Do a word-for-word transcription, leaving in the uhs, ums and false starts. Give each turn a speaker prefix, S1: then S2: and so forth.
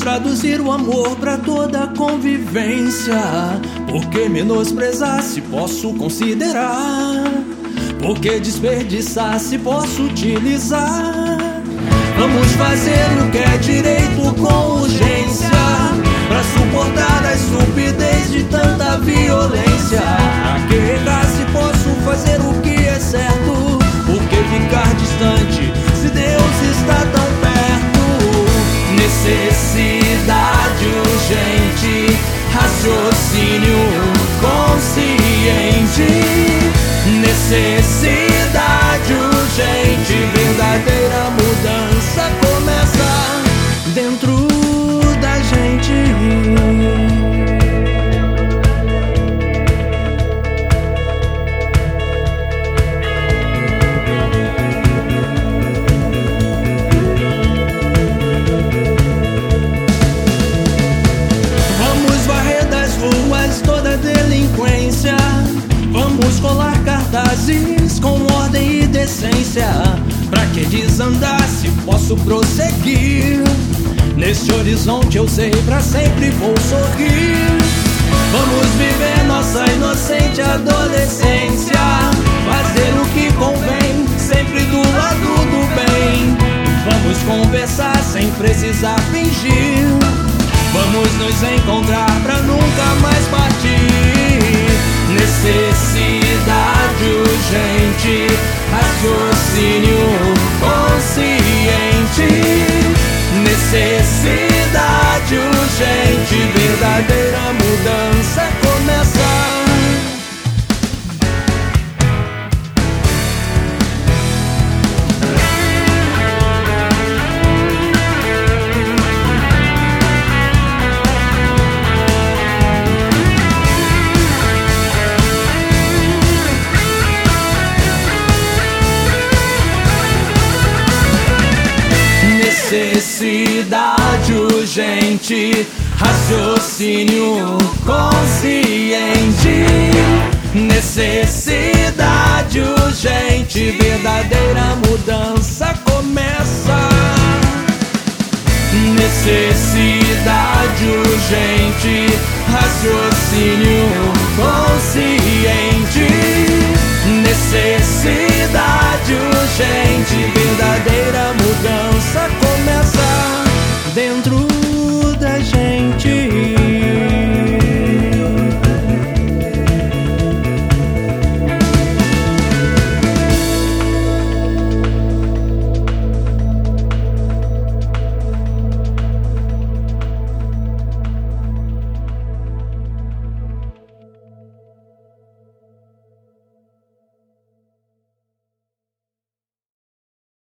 S1: traduzir o amor pra toda a convivência. Porque menosprezar se posso considerar, porque desperdiçar se posso utilizar. Vamos fazer o que é direito com urgência, pra suportar a estupidez de tanta violência. Pra que regar se posso fazer o que é certo? Por que ficar distante se Deus está tão perto? Necessidade urgente, raciocínio consciente. Necessidade urgente, verdadeira mudança começa dentro da gente. Toda delinquência, vamos colar cartazes com ordem e decência. Pra que desandar se posso prosseguir? Neste horizonte eu sei pra sempre vou sorrir. Vamos viver nossa inocente adolescência, fazer o que convém, sempre do lado do bem. Vamos conversar sem precisar fingir. Vamos nos encontrar pra nunca mais partir. Necessidade urgente, raciocínio consciente. Necessidade urgente, verdadeira mudança começa. Necessidade urgente, raciocínio consciente. Necessidade urgente, verdadeira mudança começa. Necessidade urgente, raciocínio consciente. Necessidade urgente, verdadeira mudança começa dentro